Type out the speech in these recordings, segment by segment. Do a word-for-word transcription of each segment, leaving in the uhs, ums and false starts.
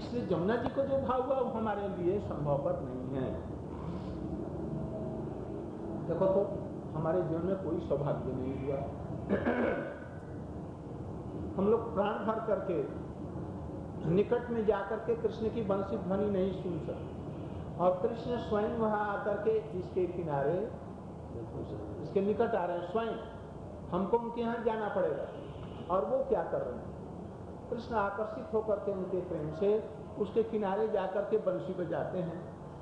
इसलिए जमुना जी को जो भाव हुआ वो हमारे लिए संभवपर नहीं है। देखो तो हमारे जीवन में कोई सौभाग्य नहीं हुआ। हम लोग प्राण भर करके निकट में जाकर के कृष्ण की बंसी ध्वनि नहीं सुन सकते, और कृष्ण स्वयं वहां आकर के इसके किनारे इसके निकट आ रहे हैं। स्वयं हमको उनके यहाँ जाना पड़ेगा, और वो क्या कर रहे हैं? कृष्ण आकर्षित होकर के उनके प्रेम से उसके किनारे जाकर के बंसी बजाते हैं।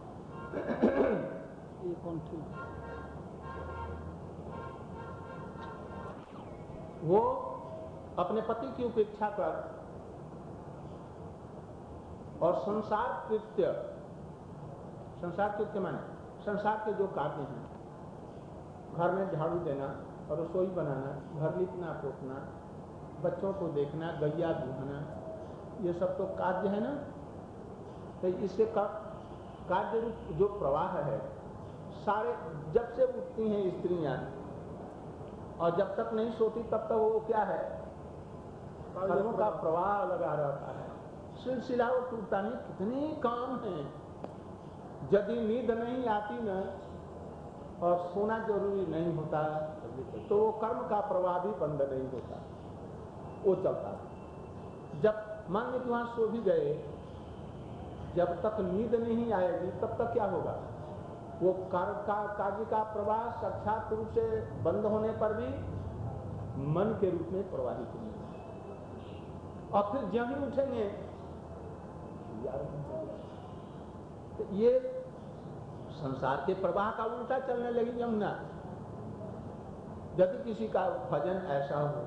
ये कौन थी? वो अपने पति की उपेक्षा कर और संसार कृत्य, संसार कृत्य माने संसार के जो कार्य हैं, घर में झाड़ू देना और रसोई बनाना, घर लिपना पोतना, बच्चों को देखना, गैया दूहना, ये सब तो कार्य है ना। तो इससे कार्य रूप जो प्रवाह है, सारे जब से उठती हैं स्त्रियां और जब तक नहीं सोती तब तक वो क्या है? कर्मों का प्रवाह लगा रहता है। सिलसिला वो टूटता नहीं। कितने काम हैं, यदि नींद नहीं आती न और सोना जरूरी नहीं होता तो वो कर्म का प्रवाह भी बंद नहीं होता, वो चलता। जब मान लीजिए वहां सो भी गए, जब तक नींद नहीं आएगी तब तक क्या होगा? वो कार्य का कार्य का प्रवाह साक्षात रूप से बंद होने पर भी मन के रूप में प्रवाहित नहीं होगा। और फिर जब ही उठेंगे तो ये संसार के प्रवाह का उल्टा चलने लगी यमुना। यदि किसी का भजन ऐसा हो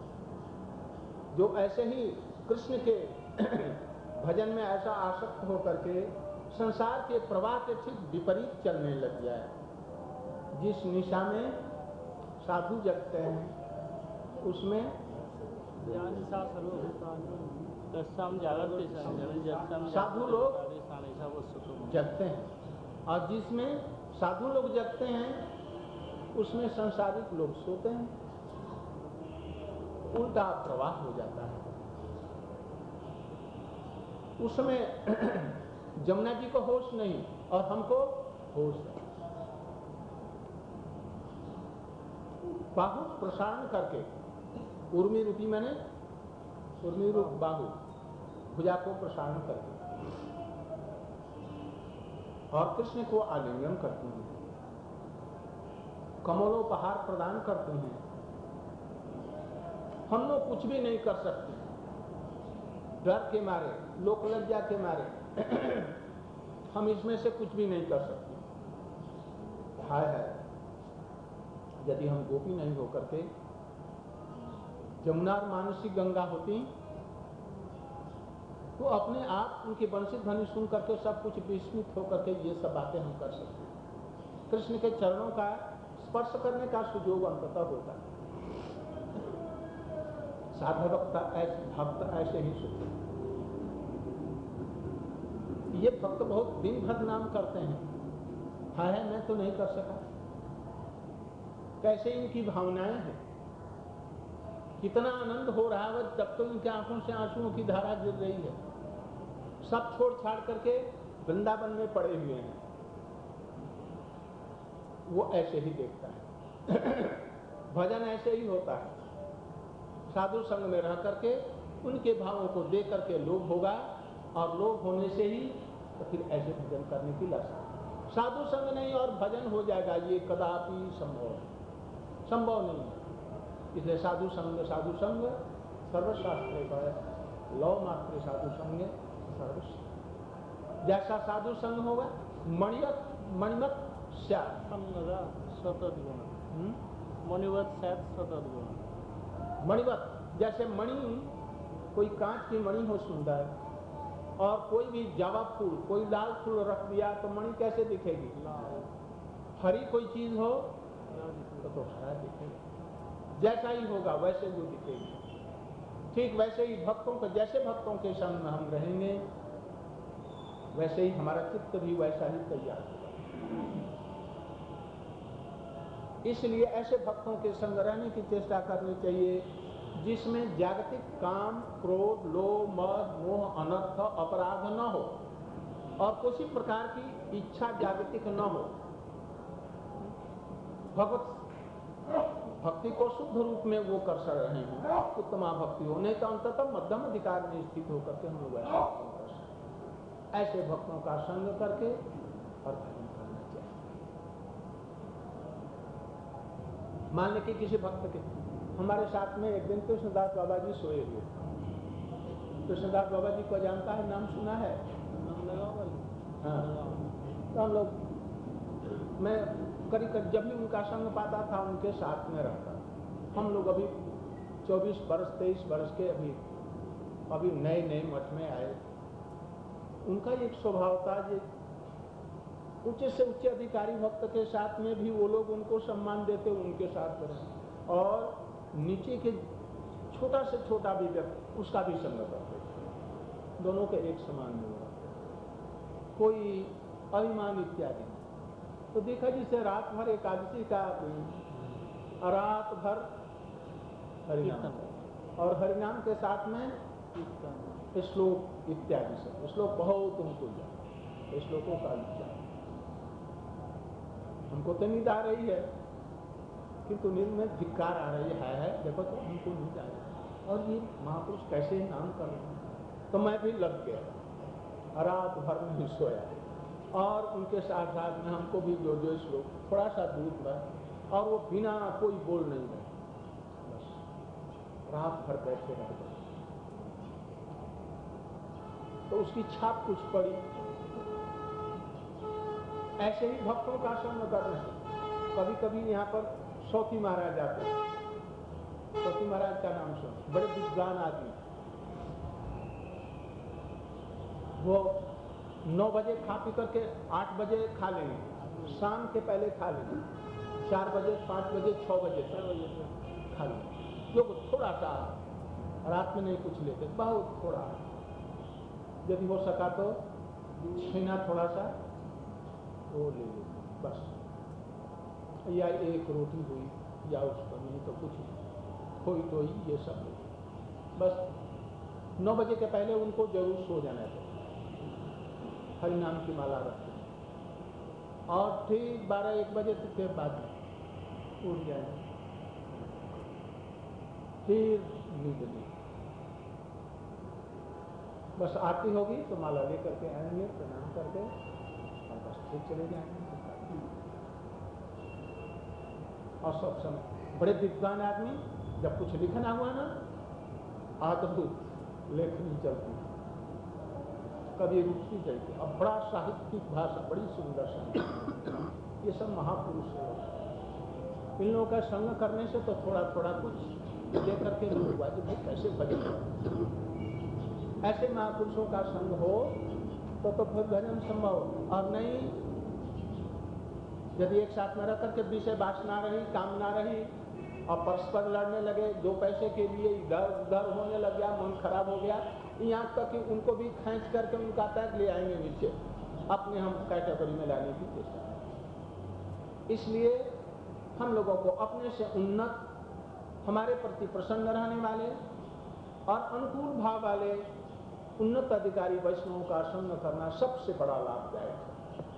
जो ऐसे ही कृष्ण के भजन में ऐसा आसक्त होकर के संसार के प्रवाह के ठीक विपरीत चलने लग जाए, जिस निशा में साधु जगते हैं उसमें साधु लोग जगते हैं, और जिसमें साधु लोग जगते हैं उसमें संसारिक लोग सोते हैं। उल्टा प्रवाह हो जाता है। उसमें जमुना जी को होश नहीं और हमको होश है। बाहु प्रसारण करके, उर्मी रूपी मैंने उर्मी रूप बाहु, भुजा को प्रसारण करके और कृष्ण को आलिंगन करते हैं, कमलोपहार प्रदान करते हैं। हम लोग कुछ भी नहीं कर सकते, डर के मारे, लोक लज्जा के मारे हम इसमें से कुछ भी नहीं कर सकते। हाय है, यदि हम गोपी नहीं होकर के जमुना और मानसी गंगा होती तो अपने आप उनकी बंसी ध्वनि सुन करके सब कुछ विस्मित होकर के ये सब बातें हम कर सकते। कृष्ण के चरणों का स्पर्श करने का सुयोग अंततः होता है। साधक ऐसे भक्त ऐसे ही सोचते। ये भक्त बहुत दिन भर नाम करते हैं, हाँ है मैं तो नहीं कर सका। कैसे इनकी भावनाएं हैं, कितना आनंद हो रहा है जब तो इनके आंखों से आंसुओं की धारा गिर रही है। सब छोड़ छाड़ करके वृंदावन में पड़े हुए हैं। वो ऐसे ही देखता है। भजन ऐसे ही होता है। साधु संग में रह करके उनके भावों को देख करके लोभ होगा, और लोभ होने से ही तो फिर ऐसे भजन करने की लालसा। साधु संग नहीं और भजन हो जाएगा, ये कदापि संभव संभव नहीं है। इसलिए साधु संग साधु संग सर्वशास्त्र पर लौ मात्र साधु संग सर्वशास्त्र। जैसा साधु संग होगा मणिवत मणिमत मणिवत सतत मणिवत, जैसे मणि, कोई कांच की मणि हो सुंदर, और कोई भी जावा फूल, कोई लाल फूल रख दिया तो मणि कैसे दिखेगी? हरी कोई चीज हो तो, तो हरा दिखेगा। जैसा ही होगा वैसे वो दिखेगी। ठीक वैसे ही भक्तों को, जैसे भक्तों के संग में हम रहेंगे वैसे ही हमारा चित्त भी वैसा ही तैयार होगा। इसलिए ऐसे भक्तों के संग रहने की चेष्टा करनी चाहिए जिसमें जागतिक काम, क्रोध, लोभ, मद, मोह, अनर्थ, अपराध न हो और किसी प्रकार की इच्छा जागतिक न हो। भगवत भक्ति को शुद्ध रूप में वो कर सक रहे हैं, उत्तमा भक्ति हो, नहीं तो अंततः मध्यम अधिकार में स्थित होकर के हम लोग ऐसा कर सकते। ऐसे भक्तों का संग करके और भजन करना चाहिए। मान लें कि किसी भक्त के हमारे साथ में एक दिन कृष्णदास बाबा जी सोए हुए। कृष्णदास बाबा जी को जानता है, नाम सुना है? हाँ, तो हम लोग मैं करीब करीब जब भी उनका संग पाता था उनके साथ में रहता। हम लोग अभी चौबीस वर्ष तेईस वर्ष के अभी अभी नए नए मठ में आए। उनका एक स्वभाव था, ये ऊंचे से ऊंचे अधिकारी भक्त के साथ में भी वो लोग उनको सम्मान देते, उनके साथ रहे, और नीचे के छोटा से छोटा भी व्यक्ति उसका भी संग करते, दोनों के एक समान नहीं होते, कोई अभिमान इत्यादि। तो देखा जिसे रात भर एकादशी का रात भर हरिनाम और हरिनाम के साथ में श्लोक इत्यादि से श्लोक बहुत उनको जाए, श्लोकों का उच्चारण। हमको तो नींद आ रही है किंतु नींद में धिक्कार आ रही है, है देखो तो हमको नींद आ रही है और ये महापुरुष कैसे नाम कर रहे हैं। तो मैं भी लग गया, रात भर में ही सोया और उनके साथ साथ में हमको भी जो जो श्लोक थोड़ा सा दूर पर, और वो बिना कोई बोल नहीं रहे, बस रात भर बैठे रह गए। तो उसकी छाप कुछ पड़ी। ऐसे ही भक्तों का संग करने से कभी कभी यहाँ पर सौती महाराज आते हैं। सौती महाराज का नाम सुन, बड़े विद्वान आदमी। वो नौ बजे खा पी करके आठ बजे खा लेंगे, शाम के पहले खा लेंगे, चार बजे पाँच बजे छः बजे छः बजे खा लेंगे, जो थोड़ा सा रात में नहीं कुछ लेते, बहुत थोड़ा, यदि हो सका तो छीना थोड़ा सा वो ले लेते बस, या एक रोटी हुई या उस पर नहीं तो कुछ खोई तो ये सब बस। नौ बजे के पहले उनको जरूर सो जाना चाहिए, हरिनाम की माला रखते हैं, और ठीक बारह एक बजे तक के बाद उठ जाएंगे, फिर नींद ली, बस आरती होगी तो माला ले करके आएंगे, प्रणाम करके और बस फिर चले जाएंगे। और सब समय बड़े विद्वान आदमी, जब कुछ लिखना हुआ ना अद्भुत लेखनी चलती, कभी रुचि चलती, और बड़ा साहित्यिक भाषा, बड़ी सुंदर साहित्य। ये सब महापुरुष है। इन लोगों का संग करने से तो थोड़ा थोड़ा कुछ दे करके लोग हुआ कि भाई कैसे भजन। ऐसे महापुरुषों का संग हो तो तो फिर भजन संभव, और नहीं यदि एक साथ में रह करके विषय वासना रही, कामना रही और परस्पर लड़ने लगे, दो पैसे के लिए इधर उधर होने लग गया, मन खराब हो गया, यहाँ तक कि उनको भी खींच करके उनका पैर ले आएंगे नीचे, अपने हम कैटेगरी में लाने की चेष्टा करें। इसलिए हम लोगों को अपने से उन्नत, हमारे प्रति प्रसन्न रहने वाले और अनुकूल भाव वाले उन्नत अधिकारी वैष्णवों का संग करना सबसे बड़ा लाभदायक है।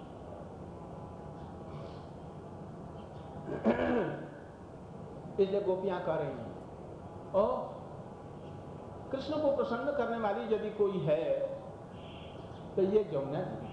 इसलिए गोपियां कह रही हैं, और कृष्ण को प्रसन्न करने वाली यदि कोई है तो ये जमुना जी।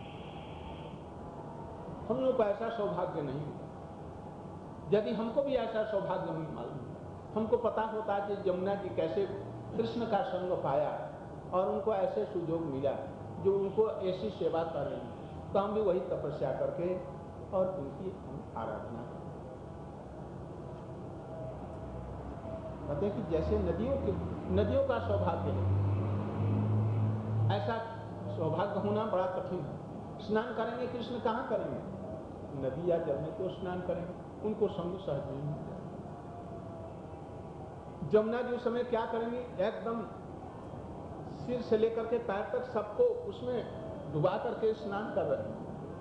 हम लोग को ऐसा सौभाग्य नहीं मिला। यदि हमको भी ऐसा सौभाग्य नहीं मालूम, हमको पता होता है कि जमुना जी कैसे कृष्ण का संग पाया और उनको ऐसे सुयोग मिला जो उनको ऐसी सेवा कर रहे हैं, तो हम भी वही तपस्या करके और उनकी हम आराधना करें। कहते हैं कि जैसे नदियों के नदियों का सौभाग्य है, ऐसा सौभाग्य होना बड़ा कठिन है। स्नान करेंगे कृष्ण कहाँ करेंगे? नदी या जल में तो स्नान करेंगे, उनको संग सहज नहीं मिल जाए। जमुना जी उस समय क्या करेंगे? एकदम सिर से लेकर के पैर तक सबको उसमें डुबा करके स्नान कर रहे हैं।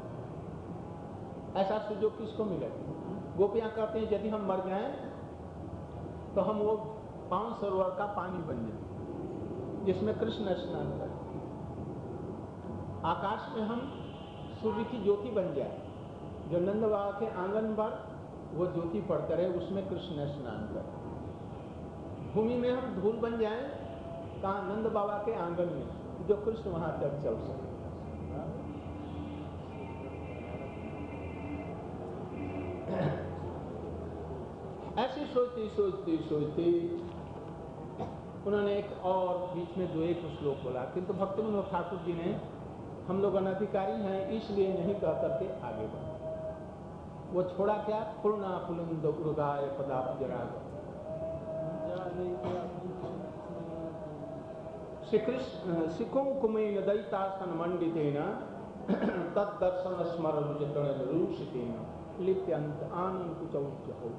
ऐसा सुयोग किसको मिलेगा? गोपियां कहते हैं यदि हम मर जाएं तो हम वो पावन सरोवर का पानी बन जाए जिसमें कृष्ण स्नान करें। आकाश में हम सूर्य की ज्योति बन जाए, जो नंद बाबा के आंगन पर वो ज्योति पड़ते रहे, उसमें कृष्ण स्नान करें। भूमि में हम धूल बन जाएं, कहाँ नंद बाबा के आंगन में, जो कृष्ण वहां तक चल सके। ऐसी सोचती सोचती सोचती उन्होंने एक और बीच में दो एक श्लोक बोला, किंतु भक्ति विनोद ठाकुर जी ने हम लोग अनधिकारी हैं इसलिए नहीं कह करके आगे बढ़े। वो छोड़ा क्या? पूर्णा पुलिंद उर्गाय पदाब्जराग। श्री कृष्ण सिकुंकुमेन दैतासन मंडितेन तद्दर्शन स्मरण रूषितेन लिप्यंत आनंद कुचौज्जहौ।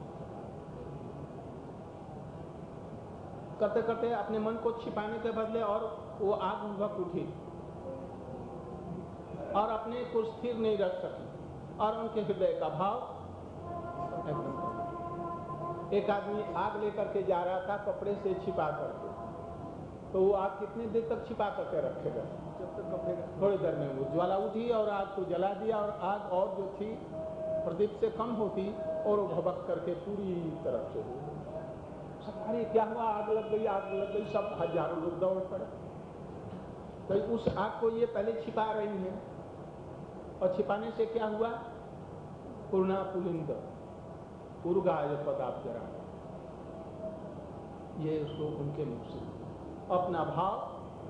करते करते अपने मन को छिपाने के बदले और वो आग भड़क उठी और अपने को स्थिर नहीं रख सकी और उनके हृदय का भाव एकदम। एक आदमी आग लेकर के जा रहा था कपड़े से छिपा करके, तो वो आग कितनी देर तक छिपा करके रखेगा? जब तक कपड़े, थोड़ी देर में वो ज्वाला उठी और आग को जला दिया, और आग और जो थी प्रदीप से कम होती और वो भभक करके पूरी तरफ से हो। अरे क्या हुआ? आग लग गई, आग लग गई, सब हजारों लोग दौड़ पड़े। तो उस आग को ये पहले छिपा रही है, और छिपाने से क्या हुआ? पूर्णा पुलिंद उर्गाय पदाब्जरा। ये श्लोक उनके मुख से अपना भाव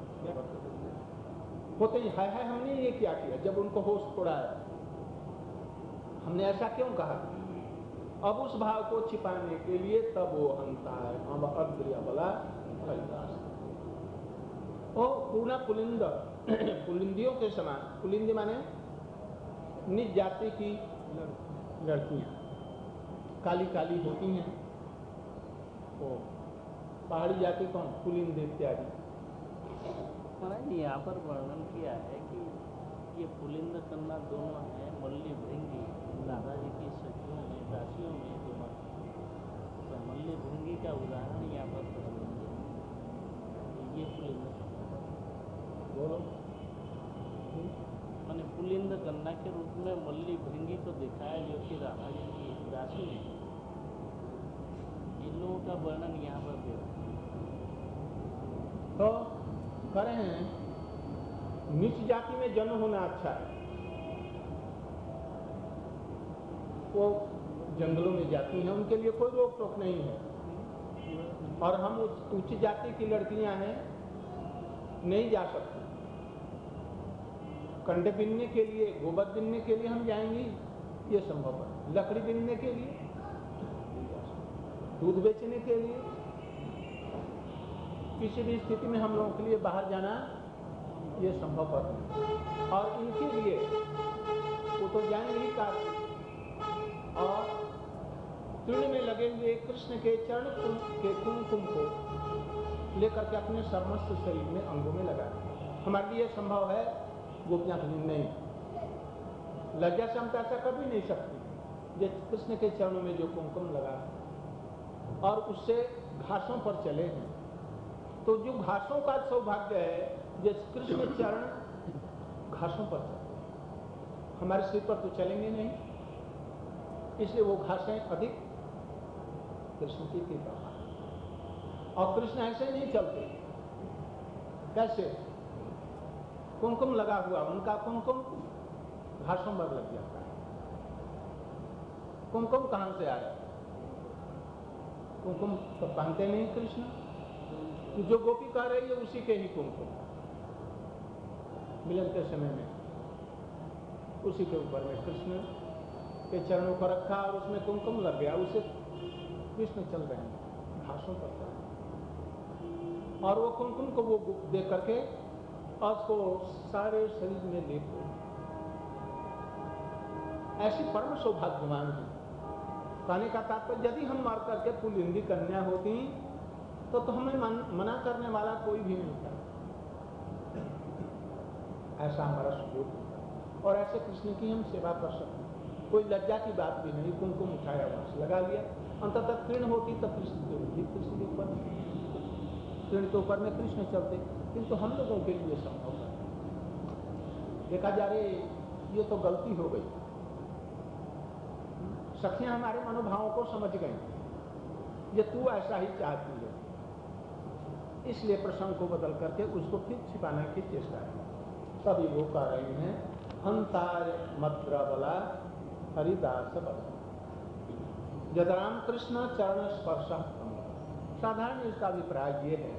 होते ही है, है हमने ये क्या किया? जब उनको होश थोड़ा है, हमने ऐसा क्यों कहा? अब उस भाव को छिपाने के लिए तब वो हंता है, अब अग्रिया बला हरिदास। ओ पूर्णा पुलिंद, पुलिंदियों के समान। पुलिंदी माने निज जाति की लड़कियां, काली काली होती हैं। ओ पहाड़ी जाति कौन? पुलिंद इत्यादि। महाराज यहाँ पर वर्णन किया है कि ये पुलिंद कन्या दोनों है, मल्ली भृंगी, राधा जी की सखियों में, दासियों में दोनों। तो मल्ली भृंगी का उदाहरण यहाँ पर प्रबंध है। ये पुलिंद बोलो। मैंने पुलिंद कन्या के रूप में मल्ली भृंगी को दिखाया, जो कि राधा जी की दासी है। इन लोगों का वर्णन यहाँ पर दिया। तो कह रहे हैं नीच जाति में जन्म होना अच्छा है। वो जंगलों में जाती हैं, उनके लिए कोई रोक टोक नहीं है। और हम उच्च जाति की लड़कियां हैं, नहीं जा सकती। कंडे बिनने के लिए, गोबर बिनने के लिए हम जाएंगी, ये संभव है। लकड़ी बिनने के लिए, दूध बेचने के लिए, किसी भी स्थिति में हम लोगों के लिए बाहर जाना ये संभव है। और इनके लिए वो तो जाएंगे ही कार्तिक, और तृण में लगे हुए कृष्ण के चरण के कुमकुम को लेकर के अपने समस्त शरीर में, अंगों में लगा। हमारे लिए संभव है, गोपियां नहीं। लज्जा से हम ऐसा कर भी नहीं सकती। ये कृष्ण के चरणों में जो कुमकुम लगा और उससे घासों पर चले हैं, तो जो घासों का सौभाग्य है, जिस कृष्ण चरण घासों पर चलते, हमारे सिर पर तो चलेंगे नहीं, इसलिए वो घासें अधिक कृष्ण की कृपा। और कृष्ण ऐसे नहीं चलते। कैसे? कुमकुम लगा हुआ, उनका कुमकुम घासों पर लग जाता है। कुमकुम कहां से आया? कुमकुम तो पहनते नहीं कृष्ण। जो गोपी कह रही है उसी के ही कुमकुम, मिलन के समय में उसी के ऊपर में कृष्ण के चरणों पर रखा और उसमें कुमकुम लग गया, उसे कृष्ण चल रहे हैं घासों पर। और वो कुमकुम को वो देख करके और उसको सारे शरीर में लेप लो। ऐसी परम सौभाग्यवान है। कहने का तात्पर्य, यदि हम मार करके पुलिंदी कन्या होती तो, तो हमें मन, मना करने वाला कोई भी नहीं था। ऐसा हमारा सुयोग होता और ऐसे कृष्ण की हम सेवा कर सकते। कोई लज्जा की बात भी नहीं, कुमकुम उठाया बस लगा लिया। अंततः तृण होती तब कृष्ण के ऊपर, कृष्ण के ऊपर तृण के ऊपर में कृष्ण चलते, किंतु हम लोगों के लिए संभव है। देखा जा रहे ये तो गलती हो गई। सखियां हमारे मनोभावों को समझ गई, ये तू ऐसा ही चाहती है, इसलिए प्रसंग को बदल करके उसको फिर छिपाने की चेष्टा है। तभी वो कह रही हैं हंताय मद्रबला हरिदास बल जदराम कृष्ण चरण स्पर्श। साधारण इसका अभिप्राय ये है,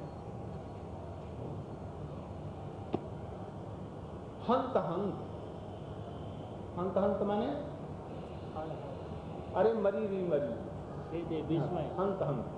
हंत हंत हंत हंत माने अरे मरी री मरी, हंत हंत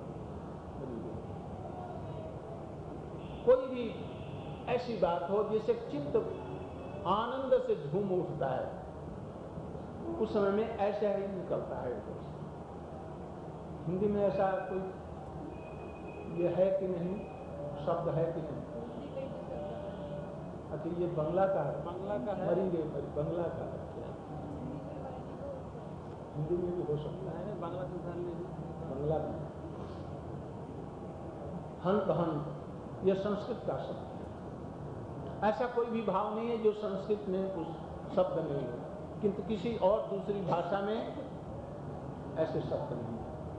कोई भी ऐसी बात हो जिससे चित्त आनंद से झूम उठता है, उस समय में ऐसा ही निकलता है। हिंदी में ऐसा कोई ये है कि नहीं, शब्द है कि नहीं? अच्छा, ये बंगला का है, बंगला का है, मरी रे मरी बंगला का है, हिंदी में भी हो सकता है, बांग्ला बंगला का हंत हंत यह संस्कृत का शब्द है। ऐसा कोई भी भाव नहीं है जो संस्कृत में उस शब्द नहीं है, किंतु किसी और दूसरी भाषा में ऐसे शब्द नहीं है।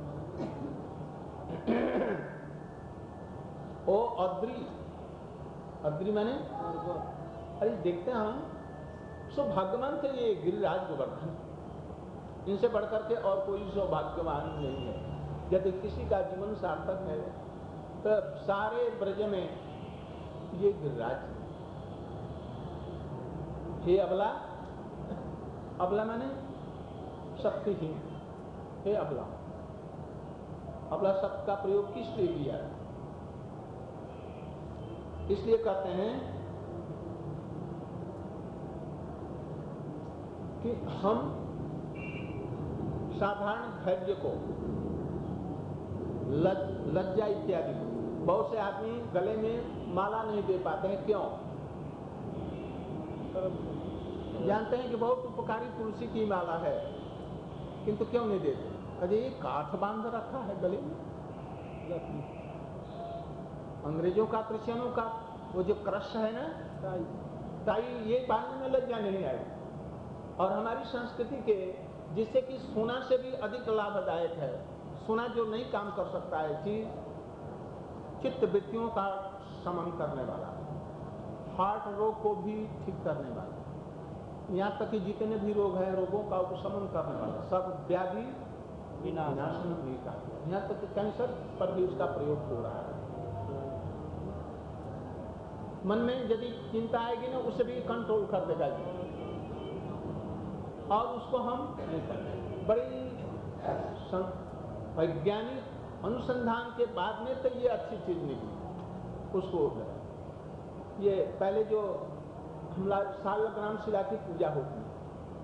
ओ अद्री, अद्री माने अरे देखते हैं हम सौभाग्यवान थे ये गिरिराज गोवर्धन, इनसे बढ़कर के और कोई सौभाग्यवान नहीं है। यदि किसी का जीवन सार्थक है तो सारे ब्रज में ये गिरिराज। हे अबला, अबला माने शक्तिहीन, हे अबला। अबला शब्द का प्रयोग किस लिए किया है? इसलिए कहते हैं कि हम साधारण धैर्य को, लज्जा इत्यादि को, बहुत से आदमी गले में माला नहीं दे पाते हैं, क्यों? जानते हैं कि बहुत उपकारी तुलसी की माला है, किंतु क्यों नहीं देते? अरे ये काठ बांध रखा है गले में। अंग्रेजों का, क्रिश्चियनों का वो जो क्रश है ना, ताई, ये बांधने में लज्जा नहीं आई। और हमारी संस्कृति के, जिससे कि सोना से भी अधिक लाभदायक है, सोना जो नहीं काम कर सकता है चीज, चित्त वृत्तियों का शमन करने वाला, हार्ट रोग को भी ठीक करने वाला, यहाँ तक कि जितने भी रोग हैं रोगों का उपशमन करने वाला, सब व्याधि विनाशन भी का, यहाँ तक कि कैंसर पर भी उसका प्रयोग हो रहा है। मन में यदि चिंता आएगी ना, उसे भी कंट्रोल कर देगा जी, और उसको हम बड़ी वैज्ञानिक अनुसंधान के बाद में तो ये अच्छी चीज निकली। उसको ये पहले जो हमला सालग्राम शिला की पूजा होती है,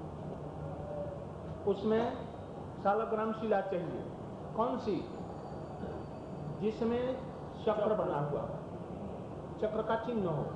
उसमें सालग्राम शिला चाहिए। कौन सी? जिसमें चक्र बना हुआ, चक्र का चिन्ह हो।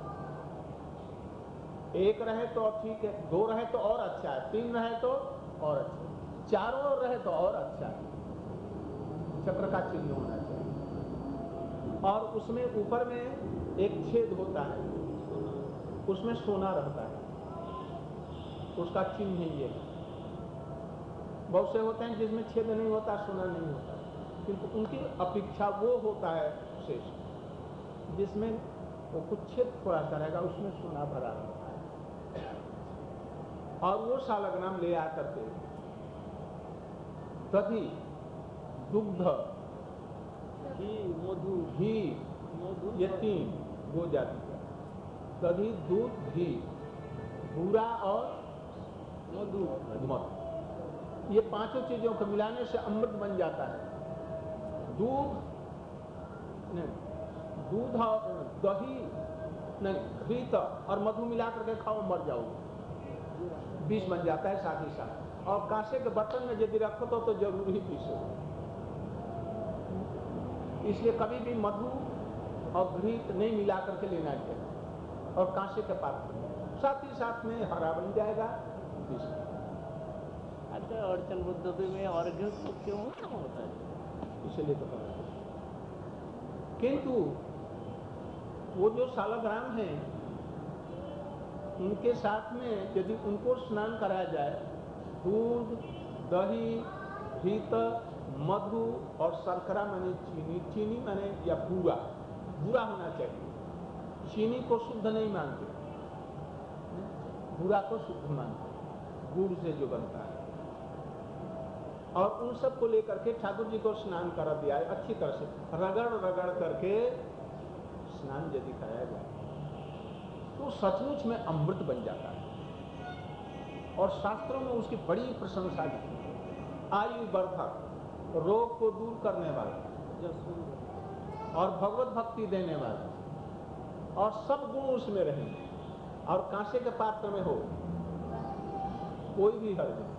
एक रहे तो ठीक है, दो रहे तो और अच्छा है, तीन रहे तो और अच्छा है, चारों रहे तो और अच्छा है। चक्र का चिन्ह होना चाहिए। और उसमें ऊपर में एक छेद होता है, उसमें सोना रहता है, उसका चिन्ह ही ये है। बहुत से होते हैं जिसमें छेद नहीं होता, सोना नहीं होता, किंतु उनकी अपेक्षा वो होता है शेष, जिसमें वो कुछ छेद थोड़ा सा रहेगा, उसमें सोना भरा रहता है। और वो सालग्राम ले आकर के दधि, दुग्ध, घी, मधु, घी, मधु, ये तीन गो जाति का, दधि, दूध, घी, बूरा और मधु, मध, ये पांचों चीजों को मिलाने से अमृत बन जाता है। दूध नहीं, दूध और दही नहीं, घृत और मधु मिला करके खाओ, मर जाओगे, विष बन जाता है साथ ही साथ। और कांसे के बर्तन में यदि रखो तो, तो जरूर ही पीसो। इसलिए कभी भी मधु और घृत नहीं मिला करके लेना चाहिए। और कांसे के पात्र साथ ही साथ में हरा बन जाएगा, पीस। अच्छा, है अर्चन पद्धति में अर्घ्य तो क्यों होता है? इसलिए तो कहा। किंतु वो जो सालग्राम हैं उनके साथ में यदि उनको स्नान कराया जाए, दूध, दही, घीत, मधु और शर्करा माने चीनी, चीनी माने या बूरा, बूरा होना चाहिए। चीनी को शुद्ध नहीं मानते, बूरा को शुद्ध मानते, गुड़ से जो बनता है। और उन सब को लेकर के ठाकुर जी को स्नान करा दिया है अच्छी तरह से, रगड़ रगड़ करके स्नान यदि कराया जाए तो सचमुच में अमृत बन जाता है। और शास्त्रों में उसकी बड़ी प्रशंसा की, आयु वर्धक, रोग को दूर करने वाला और भगवत भक्ति देने वाला, और सब गुण उसमें रहेंगे। और कांसे के पात्र में हो कोई भी हर्ज नहीं,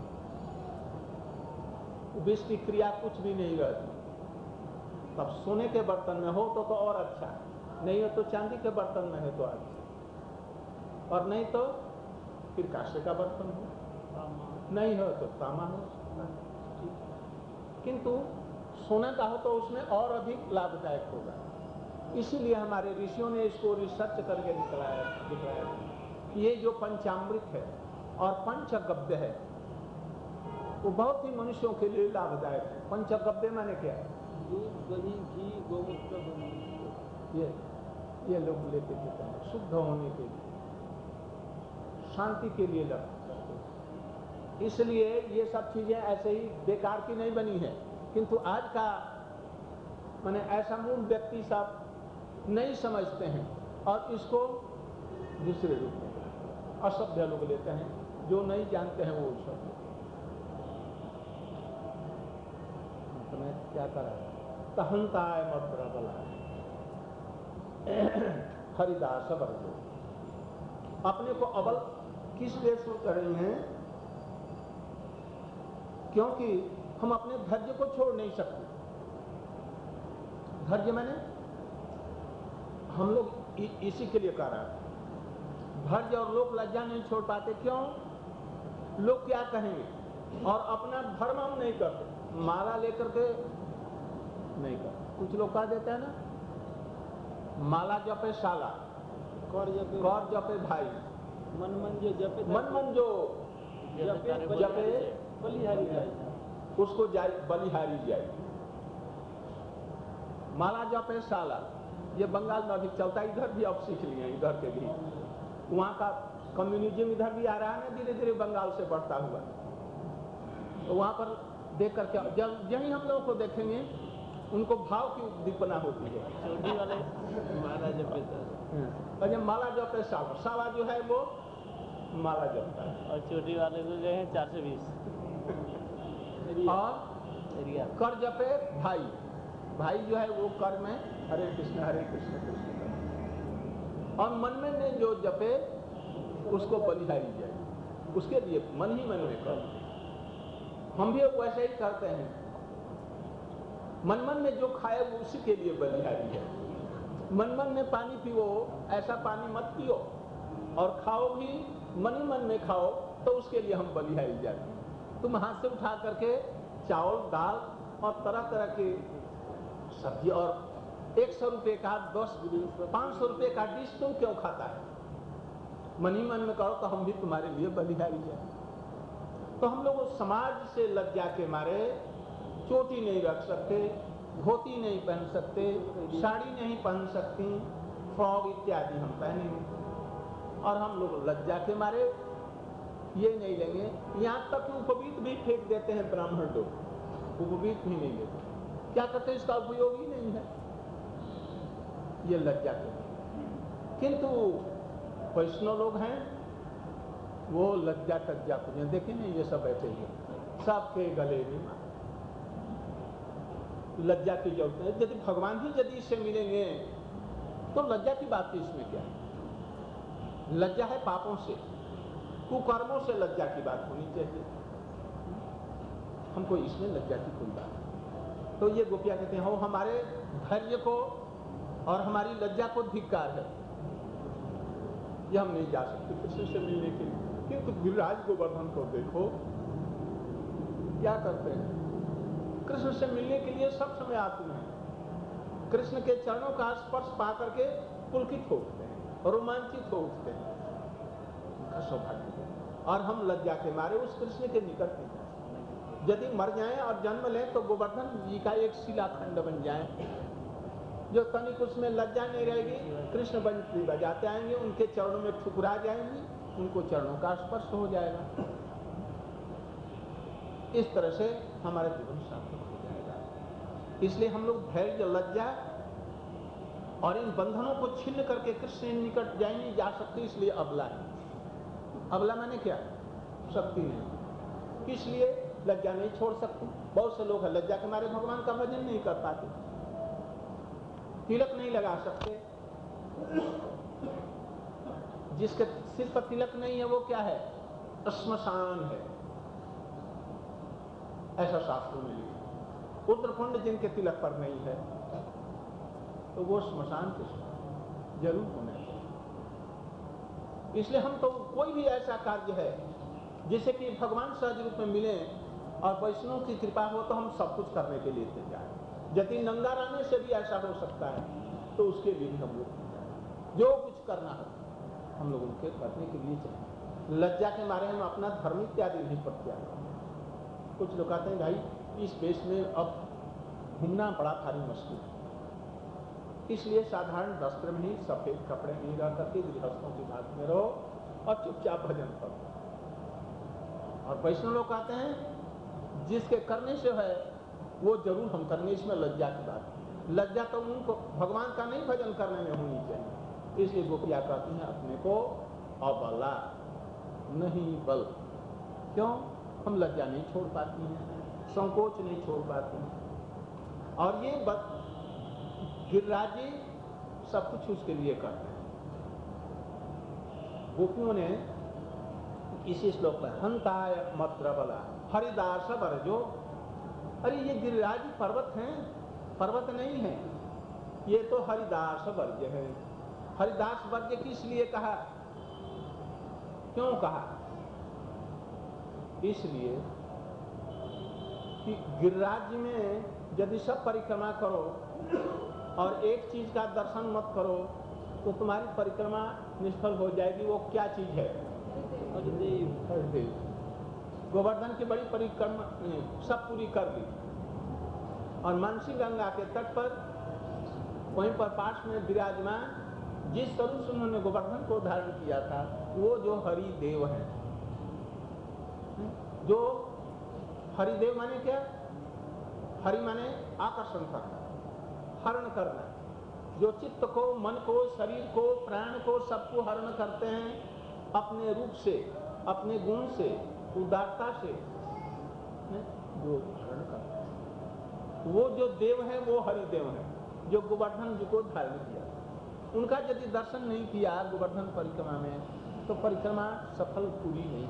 विष की क्रिया कुछ भी नहीं रहती। तब सोने के बर्तन में हो तो तो और अच्छा, नहीं हो तो चांदी के बर्तन में है तो अच्छा, और नहीं तो फिर कांसे का बर्तन हो, नहीं हो तो तामा हो। किंतु सोने का हो तो उसमें और अधिक लाभदायक होगा। इसीलिए हमारे ऋषियों ने इसको रिसर्च करके दिखलाया दिखलाया ये जो पंचामृत है और पंचगव्य है वो बहुत ही मनुष्यों के लिए लाभदायक है। पंचगव्य माने क्या है? दूध, दही, घी, गोमूत्र, ये ये लोग लेते पीते हैं शुद्ध होने के लिए, शांति के लिए लगते हैं। इसलिए ये सब चीजें ऐसे ही बेकार की नहीं बनी है। किंतु आज का माने ऐसा मूल व्यक्ति सब नहीं समझते हैं और इसको दूसरे रूप में असभ्य लोग लेते हैं, जो नहीं जानते हैं वो सब। तो मैं क्या कर रहा तहंता है मत बला हरिदास वर्गो, अपने को अबल किस लिए शुरू कर रहे हैं? क्योंकि हम अपने धैर्य को छोड़ नहीं सकते। धैर्य मैंने हम लोग इसी के लिए कर रहे हैं। धैर्य और लोक लज्जा नहीं छोड़ पाते। क्यों? लोग क्या कहेंगे, और अपना धर्म हम नहीं करते। माला लेकर के नहीं करते। कुछ लोग कह देते हैं ना, माला जपे साला, कर जपे कर जपे भाई, मन मन जो जपे मन मन जो जपे जपे बलिहारी जाए, उसको जाए बलिहारी जाए। माला जपे साला, ये बंगाल में अभी चलता है, इधर भी अब सीख लिए, इधर के भी। वहाँ का कम्युनिज्म इधर भी आ रहा है ना, धीरे धीरे बंगाल से बढ़ता हुआ। तो वहाँ पर देख करके जब यही हम लोगों को देखेंगे, उनको भाव की उद्दीपना होती है। चोटी वाले माला जपे, और जब माला जपे साला, साला जो है वो माला जपता है, और चोटी वाले को गए हैं चार सौ बीस। और कर जपे भाई, भाई जो है वो कर में हरे कृष्ण हरे कृष्ण कृष्ण कर, और मन में ने जो जपे उसको बलिहारी जाए, उसके लिए मन ही मन में कर। हम भी वैसे ही करते हैं। मन मन में जो खाए वो उसी के लिए बलिहारी है। मन मन में पानी पियो, ऐसा पानी मत पियो, और खाओ भी मन ही मन में खाओ, तो उसके लिए हम बलिहारी जाते हैं। तुम हाथ से उठा करके चावल दाल और तरह तरह के सब्जी और एक सौ रुपये का दस पाँच सौ रुपये का डिश तुम क्यों खाता है? मन ही मन में करो तो हम भी तुम्हारे लिए बलिहारी जाए। तो हम लोग समाज से लज्जा के मारे चोटी नहीं रख सकते, धोती नहीं पहन सकते, साड़ी नहीं पहन सकती, फ्रॉक इत्यादि हम पहनेंगे, और हम लोग लज्जा के मारे ये नहीं लेंगे। यहाँ तक कि उपवीत भी फेंक देते हैं ब्राह्मण लोग, उपवीत भी नहीं लेते। क्या करते हैं? इसका उपयोग ही नहीं है, ये लज्जा के। किंतु वैष्णव लोग हैं, वो लज्जा तज्जा पूजन, देखें ना ये सब बैठे हुए, सबके गले में लज्जा की जरूरत है। यदि भगवान ही यदि इससे मिलेंगे तो लज्जा की बात तो इसमें क्या है? लज्जा है पापों से, कुकर्मों से लज्जा की बात होनी चाहिए। हमको इसमें लज्जा की कोई बात नहीं। तो ये गोपियां कहते हैं हो हमारे धैर्य को और हमारी लज्जा को धिक्कार है, ये हम नहीं जा सकते कृष्ण से मिलने के लिए। क्योंकि गिरिराज गोवर्धन को देखो, क्या करते हैं? कृष्ण से मिलने के लिए सब समय आतुर हैं। कृष्ण के चरणों का स्पर्श पा करके पुलकित हो उठते हैं, रोमांचित हो उठते हैं। उनका सौभाग्य है। और हम लज्जा के मारे उस कृष्ण के निकट नहीं जाते। यदि मर जाएं और जन्म लें तो गोवर्धन जी का एक शिलाखंड बन जाए, जो तनिक उसमें लज्जा नहीं रहेगी। कृष्ण बंसी बजाते आएंगे, उनके चरणों में ठुकरा जाएंगी, उनको चरणों का स्पर्श हो जाएगा। इस तरह से हमारा जीवन सार्थक हो जाएगा। इसलिए हम लोग धैर्य, लज्जा और इन बंधनों को छिन्न करके कृष्ण निकट जाए नहीं जा सकते, इसलिए अबला है। अबला मैंने क्या? शक्ति नहीं, इसलिए लज्जा नहीं छोड़ सकती। बहुत से लोग हैं लज्जा के मारे भगवान का भजन नहीं कर पाते, तिलक नहीं लगा सकते। जिसके सिर पर तिलक नहीं है वो क्या है? श्मशान है, ऐसा शास्त्रों में लिखा। उत्तरकुंड जिनके तिलक पर नहीं है तो वो श्मशान के जरूर होना चाहिए। इसलिए हम तो कोई भी ऐसा कार्य है जिसे कि भगवान सहज रूप में मिले और वैष्णव की कृपा हो तो हम सब कुछ करने के लिए तैयार। यदि नंगा रहने से भी ऐसा हो सकता है तो उसके लिए भी हम लोग जो कुछ करना हो हम लोग उनके करने के लिए चाहिए। लज्जा के मारे हम अपना धर्म इत्यादि नहीं प्रत्याग करते। कुछ लोग कहते हैं भाई इस देश में अब घूमना बड़ा भारी मुश्किल है, इसलिए साधारण वस्त्र में ही, सफेद कपड़े नहीं रह करके गृहस्थों के साथ में रहो और चुपचाप भजन करो। और वैष्णव लोग कहते हैं जिसके करने से है वो जरूर हम करेंगे, इसमें लज्जा की बात है। लज्जा तो उनको भगवान का नहीं भजन करने में होनी चाहिए। इसलिए गोपियाँ कहती हैं अपने को अबला नहीं बल। क्यों? हम लज्जा नहीं छोड़ पाती हैं, संकोच नहीं छोड़ पाती हैं। और ये बत गिरिराज जी सब कुछ उसके लिए करते हैं। गोपियों ने इसी श्लोक में हंताय मत्र बला हरिदास बरजो। अरे ये गिरिराज पर्वत हैं, पर्वत नहीं है, ये तो हरिदास वर्ज्य है। हरिदास वर्ज्य किस लिए कहा? क्यों कहा? इसलिए कि गिरिराज में यदि सब परिक्रमा करो और एक चीज का दर्शन मत करो तो तुम्हारी परिक्रमा निष्फल हो जाएगी। वो क्या चीज है? हरिदेव। हरिदेव। गोवर्धन की बड़ी परिक्रमा सब पूरी कर ली और मानसी गंगा के तट पर वहीं पर पास में विराजमान जिस स्वरूप से उन्होंने गोवर्धन को धारण किया था वो जो हरिदेव है। जो हरिदेव माने क्या? हरि माने आकर्षण करना, हरण करना। जो चित्त को, मन को, शरीर को, प्राण को, सबको हरण करते हैं अपने रूप से, अपने गुण से, उदारता से, जो हरण करते हैं वो जो देव है वो हरिदेव है, जो गोवर्धन जी को धारण किया। उनका यदि दर्शन नहीं किया गोवर्धन परिक्रमा में तो परिक्रमा सफल पूरी नहीं।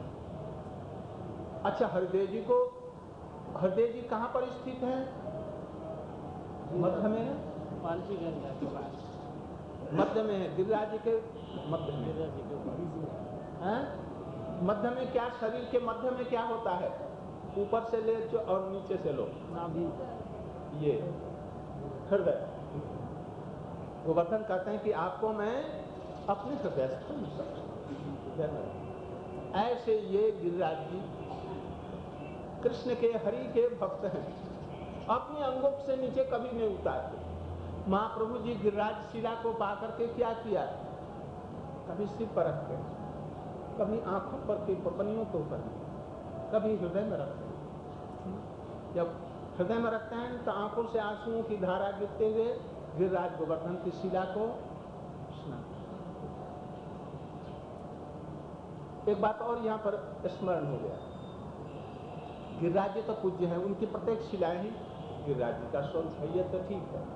अच्छा, हरिदेव जी को, हरिदेव जी कहाँ पर स्थित है? मध्य में है, मानसी गंगा के पास मध्य में है, गिरिराज जी के मध्य में। गिरिराज जी के पास मध्य में क्या? शरीर के मध्य में क्या होता है? ऊपर से ले और नीचे से लो, नाभि, ये हृदय। गोवर्धन कहते हैं कि आपको मैं अपने हृदय से मिल सकता हूं। ऐसे ये गिरिराज जी कृष्ण के, हरि के भक्त हैं, अपने अंगों से नीचे कभी नहीं उतारते। महाप्रभु जी गिरिराज शिला को पा करके क्या किया? कभी सिर पर रखते हैं, कभी आंखों पर के पपनियों के ऊपर, कभी हृदय में रखते हैं। जब हृदय में रखते हैं तो आंखों से आंसुओं की धारा गिरते हुए गिरिराज गोवर्धन की शिला को स्नान। एक बात और यहाँ पर स्मरण हो गया, गिरिराज जी तो पूज्य है, उनकी प्रत्येक शिलाएं ही गिरिराज जी का स्वरूप है, ये तो ठीक है।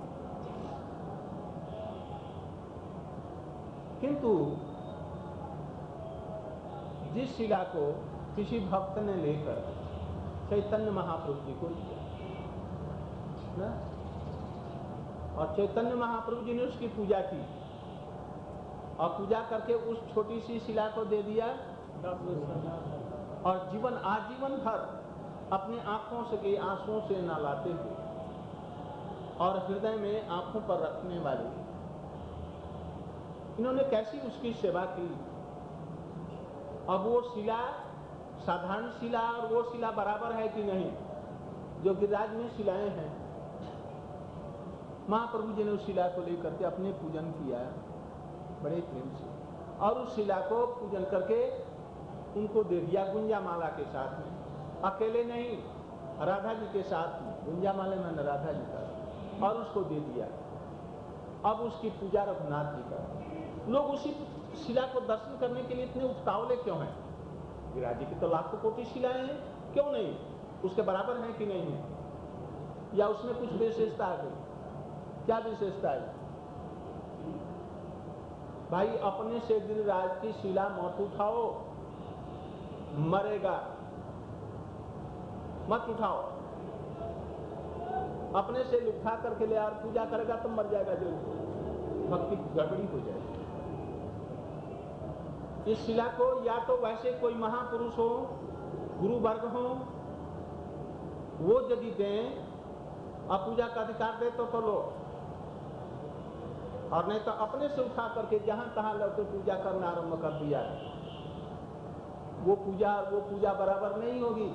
किंतु जिस शिला को किसी भक्त ने लेकर चैतन्य महाप्रभु जी को दिया ना, और चैतन्य महाप्रभु जी ने उसकी पूजा की और पूजा करके उस छोटी सी शिला को दे दिया और जीवन आजीवन भर अपने आंखों से के आंसुओं से न लाते हुए और हृदय में आंखों पर रखने वाले इन्होंने कैसी उसकी सेवा की। अब वो शिला साधारण शिला और वो शिला बराबर है कि नहीं, जो गिरिराज में शिलाएं हैं। महाप्रभु जी ने उस शिला को लेकर के अपने पूजन किया बड़े प्रेम से, और उस शिला को पूजन करके उनको दे दिया गुंजा माला के साथ में। अकेले नहीं, राधा जी के साथ में, गुंजा माला में राधा जी का, और उसको दे दिया। अब उसकी पूजा रघुनाथ जी का। लोग उसी शिला को दर्शन करने के लिए इतने उतावले क्यों हैं? गिरिराज जी की तो लाखों कोटि शिलाएं हैं, क्यों नहीं? उसके बराबर है कि नहीं है, या उसमें कुछ विशेषता आ गई? क्या विशेषता है भाई? अपने से गिरिराज की शिला मत उठाओ, मरेगा, मत उठाओ। अपने से उठा करके ले और पूजा करेगा तो मर जाएगा जरूर, भक्ति गड़बड़ी हो जाएगी। इस शिला को या तो वैसे कोई महापुरुष हो, गुरु वर्ग हो, वो यदि दें और पूजा का अधिकार दे तो, तो लो, और नहीं तो अपने से उठा करके जहां तहां लौटे पूजा करना आरंभ कर दिया। वो पूजा वो पूजा बराबर नहीं होगी।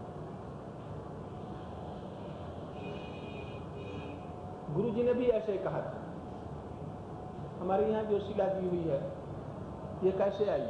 गुरु जी ने भी ऐसे कहा था। हमारे यहाँ जो शिला दी हुई है ये कैसे आई?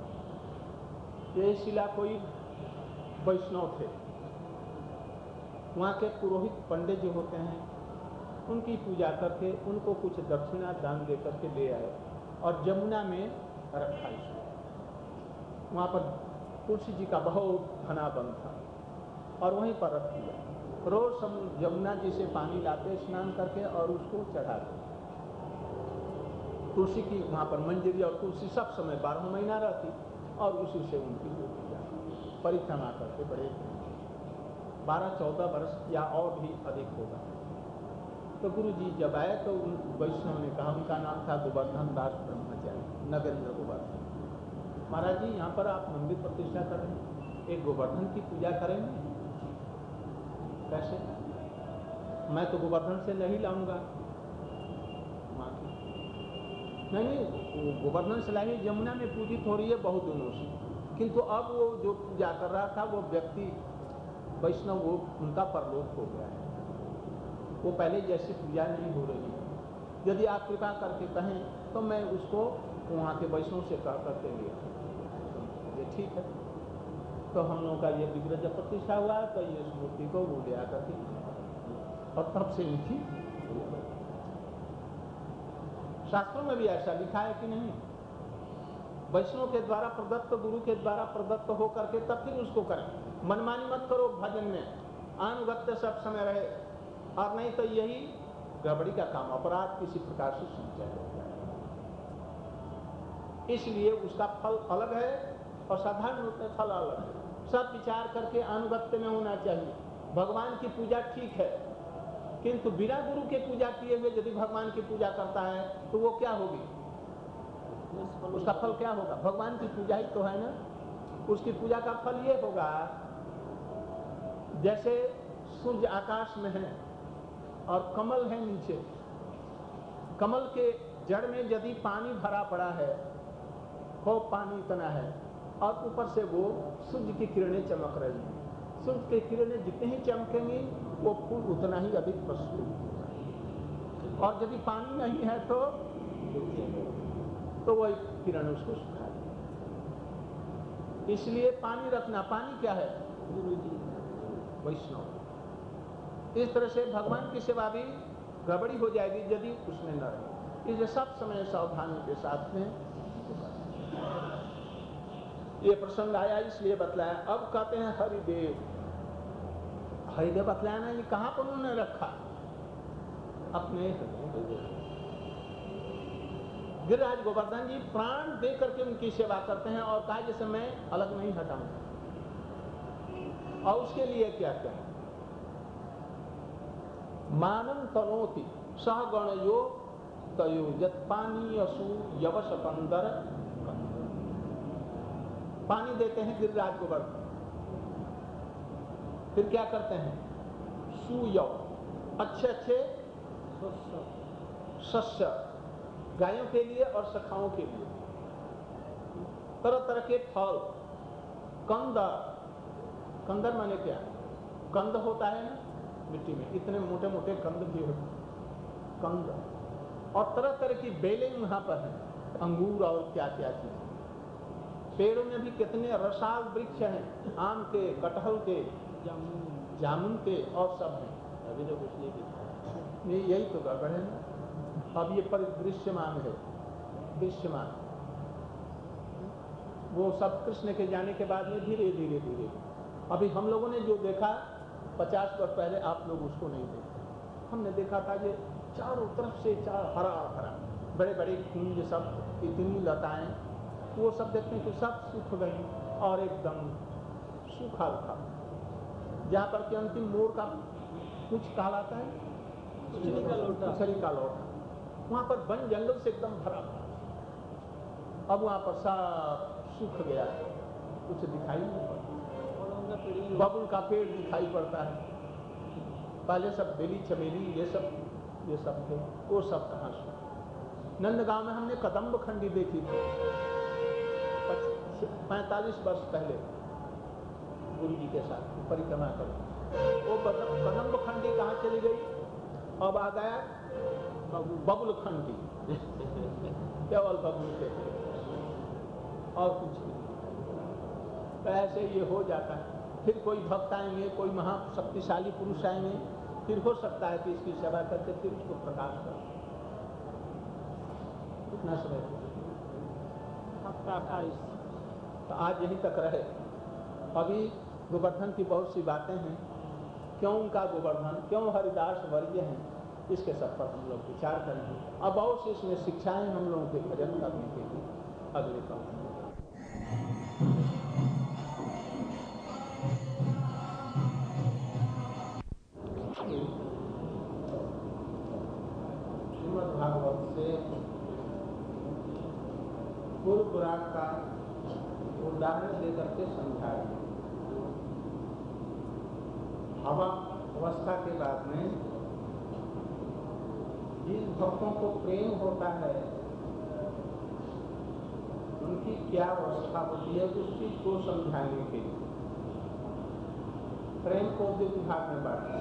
ये शिला कोई वैष्णव थे, वहाँ के पुरोहित पंडित जो होते हैं उनकी पूजा करके उनको कुछ दक्षिणा दान दे करके ले आए और जमुना में रखा इसको। वहाँ पर तुलसी जी का बहुत घना वन था और वहीं पर रख दिया। रोज हम जमुना जी से पानी लाते स्नान करके और उसको चढ़ाते। तुलसी की वहाँ पर मंजरी और तुलसी सब समय बारह महीना रहती और उसी से उनकी पूजा परिक्रमा करते। बड़े बारह चौदह वर्ष या और भी अधिक होगा। तो गुरु जी जब आए तो उन वैष्णव ने कहा, उनका नाम था गोवर्धन दास ब्रह्मचारी, नगेंद्र गोवर्धन। महाराज जी यहाँ पर आप मंदिर प्रतिष्ठा कर रहे हैं, एक गोवर्धन की पूजा करेंगे? कैसे? मैं तो गोवर्धन से नहीं लाऊंगा। नहीं नहीं, गोवर्धन से लाई जमुना में पूजित हो रही है बहुत दिनों से, किंतु अब वो जो पूजा कर रहा था वो व्यक्ति वैष्णव, वो उनका परलोक हो गया है, वो पहले जैसी पूजा नहीं हो रही है। यदि आप कृपा करके कहें तो मैं उसको वहाँ के वैष्णव से कह करके लिया, ये ठीक है। तो हम लोगों का ये विग्रह जब प्रतिष्ठा हुआ तो ये इस मूर्ति को वो ले आकर के, और तब से इनकी शास्त्रों में भी ऐसा लिखा है कि नहीं, वैष्णव के द्वारा प्रदत्त, गुरु के द्वारा प्रदत्त हो करके तब फिर उसको करें। मनमानी मत करो भजन में, अनुगत्य सब समय रहे, और नहीं तो यही गड़बड़ी का काम, अपराध किसी प्रकार से संचय हो जाए। इसलिए उसका फल अलग है और साधारण रूप में फल अलग है। सब विचार करके अनुगत्य में होना चाहिए। भगवान की पूजा ठीक है, किंतु बिना गुरु के पूजा किए हुए यदि भगवान की पूजा करता है तो वो क्या होगी? उसका फल क्या होगा? भगवान की पूजा ही तो है ना। उसकी पूजा का फल ये होगा, जैसे सूर्य आकाश में है और कमल है नीचे, कमल के जड़ में यदि पानी भरा पड़ा है, खूब पानी इतना है, और ऊपर से वो सूर्य की किरणें चमक रही हैं, सूर्य की किरणें जितनी ही चमकेंगी वो फूल उतना ही अधिक प्रस्फुटित होगा, और यदि पानी नहीं है तो तो वही किरण उसको सुखा देगी। इसलिए पानी रखना। पानी क्या है? गुरु जी, वैष्णव। इस तरह से भगवान की सेवा भी गड़बड़ी हो जाएगी यदि उसमें न रहे। इसलिए सब समय सावधानी के साथ में ये प्रसंग आया, इसलिए बतलाया। अब कहते हैं हरिदेव। हरिदेव बतलाना ये कहाँ पर उन्होंने रखा? अपने हृदय। गिरिराज गोवर्धन जी प्राण दे करके उनकी सेवा करते हैं और कहा जैसे मैं अलग नहीं हटाऊंगा। और उसके लिए क्या क्या? मानम तनोति सह गणयो तयो यत पानी असु यवश कंदर। पानी देते हैं गिरिराज गोवर्धन, फिर क्या करते हैं, सुयौ, अच्छे अच्छे शस्य गायों के लिए और सखाओं के लिए, तरह तरह के फल, कंदर, कंदर माने क्या, कंद होता है ना मिट्टी में, इतने मोटे मोटे कंद भी होते हैं, कंद, और तरह तरह की बेलें वहां पर हैं, अंगूर और क्या क्या चीज। पेड़ों में भी कितने रसाल वृक्ष हैं, आम के, कटहल के, जामुन के और सब हैं। अभी तो कुछ नहीं दिखा, ये यही तो गड़बड़ है ना। अब ये परिदृश्यमान है, दृश्यमान, वो सब कृष्ण के जाने के बाद में धीरे धीरे धीरे, अभी हम लोगों ने जो देखा पचास वर्ष पहले आप लोग उसको नहीं देखते। हमने देखा था कि चारों तरफ से चार हरा हरा बड़े बड़े कुंज, सब इतनी लताएं, वो सब देखने के सब सूख गई और एकदम सूखा था, जहाँ पर कि अंतिम मोड़ का कुछ कहलाता है, कुचरी का लोटा, कुचरी का लोटा, वहाँ पर वन जंगल से एकदम भरा था। अब वहाँ पर सब सूख गया, कुछ दिखाई नहीं पड़ता, बबुल का पेड़ दिखाई पड़ता है, पहले सब बेली चमेली ये सब ये सब थे, वो सब कहाँ से। नंदगांव में हमने कदम्ब खंडी देखी थी पैंतालीस वर्ष पहले, गुरु जी के साथ परिक्रमा कर, वो कदम्ब खंडी कहाँ चली गई, अब आ गया बबुल खंडी केवल बबुल के और कुछ नहीं। तो ऐसे ये हो जाता है। फिर कोई भक्त आएंगे, कोई महाशक्तिशाली पुरुष आएंगे, फिर हो सकता है कि इसकी सेवा करके फिर उसको प्रकाश कर। कितना समय तो आज यहीं तक रहे। अभी गोवर्धन की बहुत सी बातें हैं, क्यों उनका गोवर्धन, क्यों हरिदास वर्य हैं, इसके सब पर हम लोग विचार करेंगे। अब बहुत सी इसमें शिक्षाएं हम लोगों के भजन करने के लिए अगले कम। श्रीमद् भागवत से पूर्व पुराण का उदाहरण देकर के समझाया। हवा अवस्था के बाद में जिन भक्तों को प्रेम होता है उनकी क्या अवस्था होती है, उस चीज को समझाने के लिए प्रेम को दो विभाग में बांटा,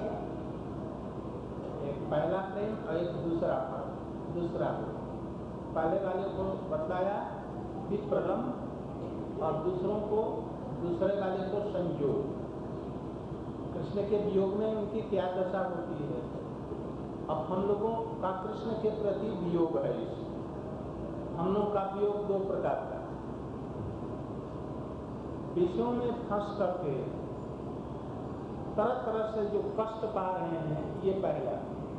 एक पहला प्रेम और एक दूसरा भाग। दूसरा पहले वाले को बतलाया विप्रलम और दूसरों को, दूसरे वाले को संयोग। कृष्ण के वियोग में उनकी क्या दशा होती है। अब हम लोगों का कृष्ण के प्रति वियोग है, हम लोग का वियोग दो प्रकार का, विषयों में फंस करके तरह तरह से जो कष्ट पा रहे हैं, ये पहला।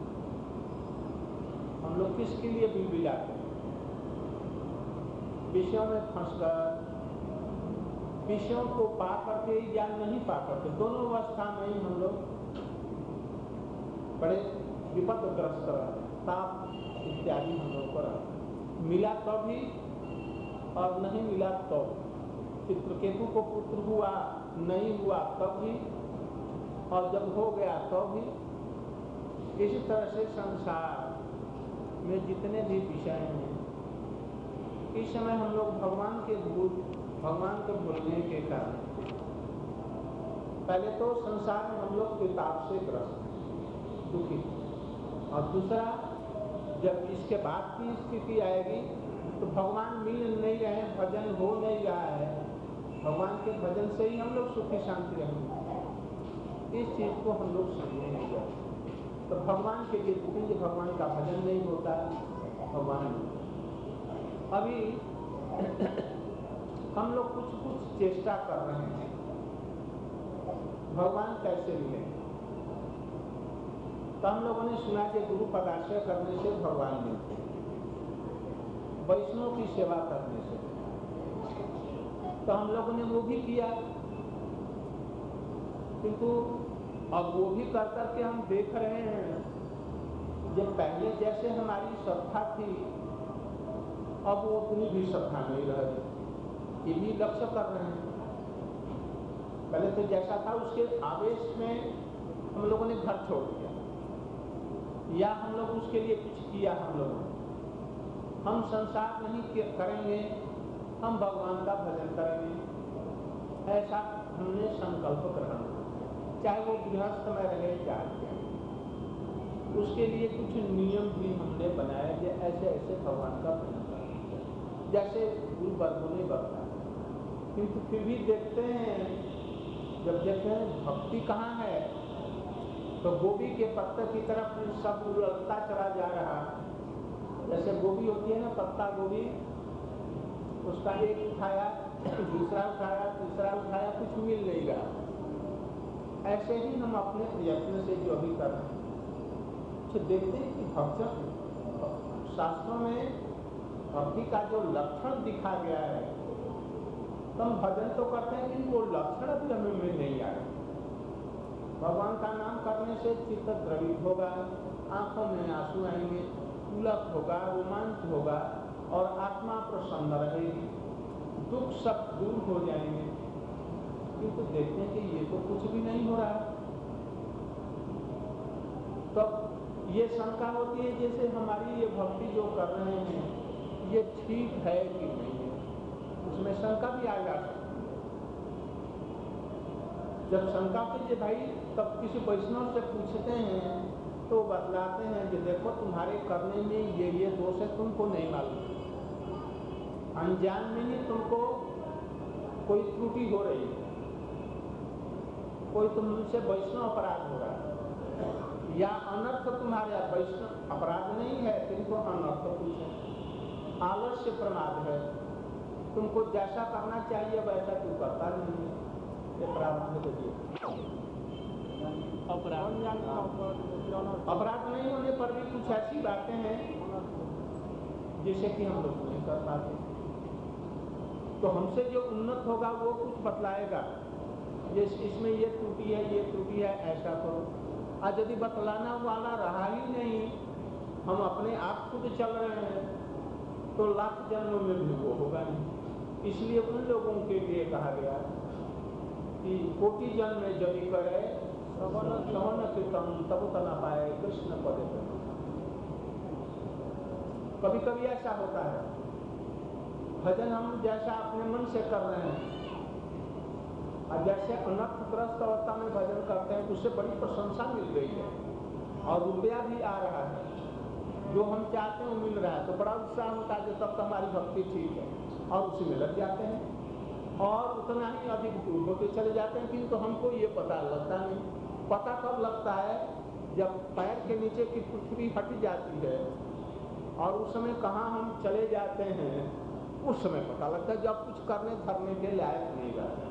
हम लोग किसके लिए भी बिलाते हैं, विषयों में फंसकर, विषयों को पा करके या नहीं पा करके, दोनों अवस्था में ही हम लोग बड़े विपदग्रस्त रहते, ताप इत्यादि हम लोग पर मिला तो भी और नहीं मिला तो। चित्रकेतु को पुत्र हुआ, नहीं हुआ तब भी, और जब हो गया तो भी। इसी तरह से संसार में जितने भी विषय हैं, इस समय हम लोग भगवान के भूल, भगवान को भूलने के कारण पहले तो संसार में हम लोग विताप से ग्रस्त, दुखी, और दूसरा जब इसके बाद की स्थिति आएगी तो भगवान मिल नहीं रहे, भजन हो नहीं रहा है, भगवान के भजन से ही हम लोग सुखी शांति रहेंगे। इस चीज को हम लोग समझेंगे। तो भगवान के लिए दुखी, भगवान का भजन नहीं होता, भगवान अभी हम लोग कुछ कुछ चेष्टा कर रहे हैं, भगवान कैसे मिले। तो हम लोगों ने सुना कि गुरु पदाश्रय करने से भगवान मिलते, वैष्णव की सेवा करने से। तो हम लोगों ने वो भी किया, किंतु अब वो भी कर करके हम देख रहे हैं, जब पहले जैसे हमारी श्रद्धा थी, अब वो उतनी भी श्रद्धा नहीं रह गई। ये भी लक्ष्य कर रहे हैं। पहले तो जैसा था उसके आवेश में हम लोगों ने घर छोड़ दिया, या हम लोग उसके लिए कुछ किया। हम लोगों ने हम संसार नहीं करेंगे, हम भगवान का भजन करेंगे, ऐसा हमने संकल्प ग्रहण किया। चाहे वो गृहस्थ में रहे चाहे, उसके लिए कुछ नियम भी हमने बनाए कि ऐसे ऐसे भगवान का भजन करें, जैसे गुरु वर्गों ने बताया। किंतु फिर भी देखते हैं, जब देखते हैं भक्ति कहाँ है, तो गोभी के पत्ते की तरफ सब उलटता चला जा रहा। जैसे गोभी होती है ना, पत्ता गोभी, उसका एक उठाया, दूसरा उठाया, तीसरा उठाया, कुछ मिल नहीं रहा। ऐसे ही हम अपने प्रयत्न से जो भी कर रहे हैं, तो देखते हैं कि भक्त शास्त्रों में भक्ति का जो लक्षण दिखा गया है, तो हम भजन तो करते हैं, लेकिन वो लक्षण भी हमें में नहीं आ रहा। भगवान का नाम करने से चित्त द्रवित होगा, आंखों में आंसू आएंगे, पुलक होगा, रोमांच होगा और आत्मा प्रसन्न रहेगी, दुख सब दूर हो जाएंगे। किंतु तो देखते हैं कि ये तो कुछ भी नहीं हो रहा। तो ये शंका होती है, जैसे हमारी ये भक्ति जो कर रहे हैं ये ठीक है कि नहीं है, उसमें शंका भी आ जाती है। जब शंका कीजिए भाई, तब किसी वैष्णव से पूछते हैं तो बतलाते हैं कि देखो तुम्हारे करने में ये ये दोष है, तुमको नहीं मालूम, अनजान में ही तुमको कोई त्रुटि हो रही है, कोई तुमसे वैष्णव अपराध हो रहा है, या अनर्थ तुम्हारे वैष्णव अपराध नहीं है, तुमको अनर्थ कुछ है, आलस्य प्रमाद है, तुमको जैसा करना चाहिए वैसा तू करता नहीं है, ये प्रारंभ को दिए। अपराध अपराध नहीं होने पर भी कुछ ऐसी बातें हैं जिसे कि हम लोग नहीं कर पाते। तो हमसे जो उन्नत होगा वो कुछ बतलाएगा, ये इसमें ये त्रुटि है, ये त्रुटि है, ऐसा करो। आज यदि बतलाना वाला रहा ही नहीं, हम अपने आप खुद चल रहे हैं, तो लाख जन्मों में भी वो होगा नहीं। इसलिए उन लोगों के लिए कहा गया कि कोटि जन्म में जब करे श्रवण कीर्तन तब तना पाए कृष्ण पद। कभी कभी ऐसा होता है, भजन हम जैसा अपने मन से कर रहे हैं, और जैसे अनर्थग्रस्त अवस्था में भजन करते हैं, उससे बड़ी प्रशंसा मिल गई है और रुपया भी आ रहा है, जो हम चाहते हैं वो मिल रहा है, तो बड़ा उत्साह होता है कि तब तो हमारी भक्ति ठीक है, और उसी में लग जाते हैं और उतना ही अधिक दूर होते चले जाते हैं। किंतु तो हमको ये पता लगता नहीं। पता कब लगता है, जब पैर के नीचे की पृथ्वी हट जाती है और उस समय कहाँ हम चले जाते हैं, उस समय पता लगता है, जब कुछ करने धरने के लायक नहीं रहता।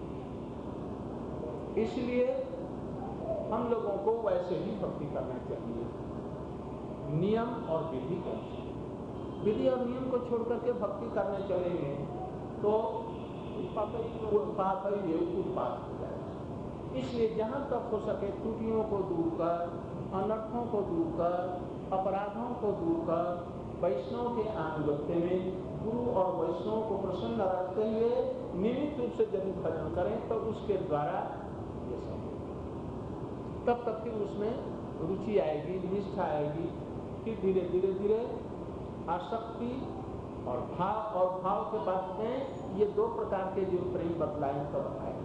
इसलिए हम लोगों को वैसे ही भक्ति करना चाहिए, नियम और विधि का। विधि और नियम को छोड़ करके भक्ति करने चलेंगे तो उत्पात ही उत्पात हो जाएगा। इसलिए जहाँ तक हो सके त्रुटियों को दूर कर, अनर्थों को दूर कर, अपराधों को दूर कर, वैष्णव के आनुगत्य में गुरु और वैष्णव को प्रसन्न रखते हुए नियमित रूप से यदि भजन करें तो उसके द्वारा ये सब तब तक कि उसमें रुचि आएगी, निष्ठा आएगी, कि धीरे धीरे धीरे आसक्ति और भाव और भाव के बाद में ये दो प्रकार के जो प्रेम बतलाएं तब आएगी।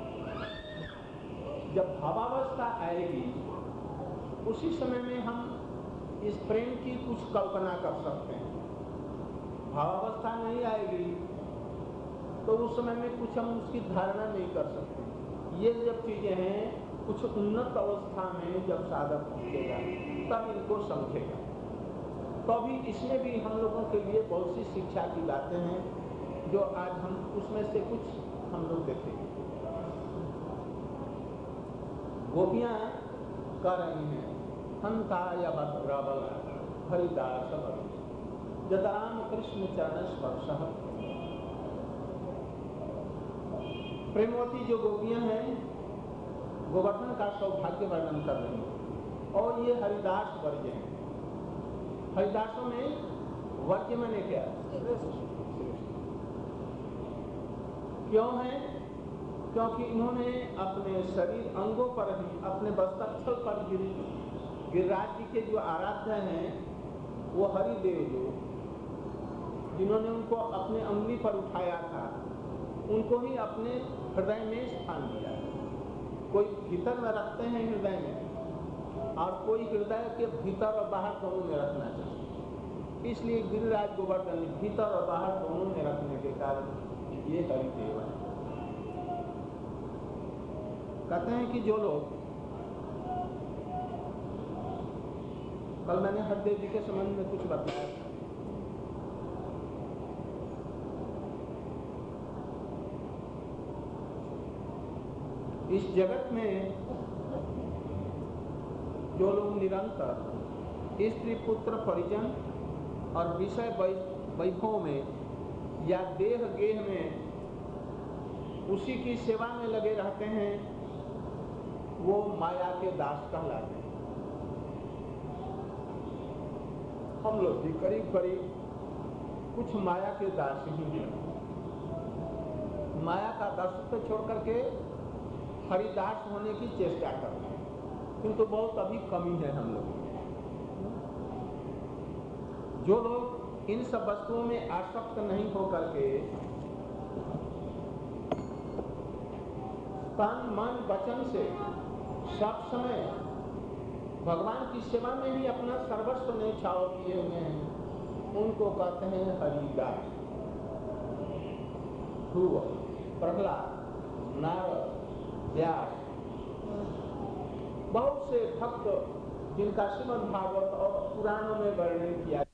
जब भावावस्था आएगी उसी समय में हम इस प्रेम की कुछ कल्पना कर सकते हैं। भावावस्था नहीं आएगी तो उस समय में कुछ हम उसकी धारणा नहीं कर सकते। ये जब चीजें हैं, कुछ उन्नत अवस्था में जब साधक पहुंचेगा तब इनको समझेगा। तभी तो इसमें भी हम लोगों के लिए बहुत सी शिक्षा की बातें हैं जो आज हम उसमें से कुछ हम लोग देखेंगे। गोपियां कह रही हैं, हंता या भद्रबल हरिदास जतराम कृष्ण चरण स्पर्श। प्रेमवती जो गोपियां हैं गोवर्धन का सौभाग्य वर्णन कर रही हैं, और ये हरिदास वर्ग हैं। हरिदासों में वर्ग मैंने क्या क्यों है? क्योंकि इन्होंने अपने शरीर अंगों पर ही, अपने वस्त्रस्थल पर गिर गिरिराज जी के जो आराध्य हैं वो हरिदेव जो जिन्होंने उनको अपने अंगुली पर उठाया था, उनको ही अपने हृदय में स्थान दिया है। कोई भीतर में रखते हैं हृदय में, और कोई हृदय के भीतर और बाहर दोनों में रखना चाहिए। इसलिए गिरिराज गोवर्धन भीतर और बाहर दोनों में रखने के कारण ये हरिदेव है। कहते हैं कि जो लोग, कल मैंने हरिदेव जी के संबंध में कुछ बताया था, इस जगत में जो लोग निरंतर स्त्री पुत्र परिजन और विषय वैभव में या देह गेह में उसी की सेवा में लगे रहते हैं, वो माया के दास कहलाते हैं। हम लोग भी करीब करीब कुछ माया के दास ही हैं। माया का दासत्व छोड़ करके हरिदास होने की चेष्टा करते हैं, किंतु तो बहुत अभी कमी है हम लोग। जो लोग इन सब वस्तुओं में आसक्त नहीं हो करके तन मन वचन से सब समय भगवान की सेवा में ही अपना सर्वस्व न्यौछावर किए हुए हैं, उनको कहते हैं हरिदास। ध्रुव, प्रहलाद, नारद, व्यास, बहुत से भक्त जिनका श्रीमद् भागवत और पुराणों में वर्णन किया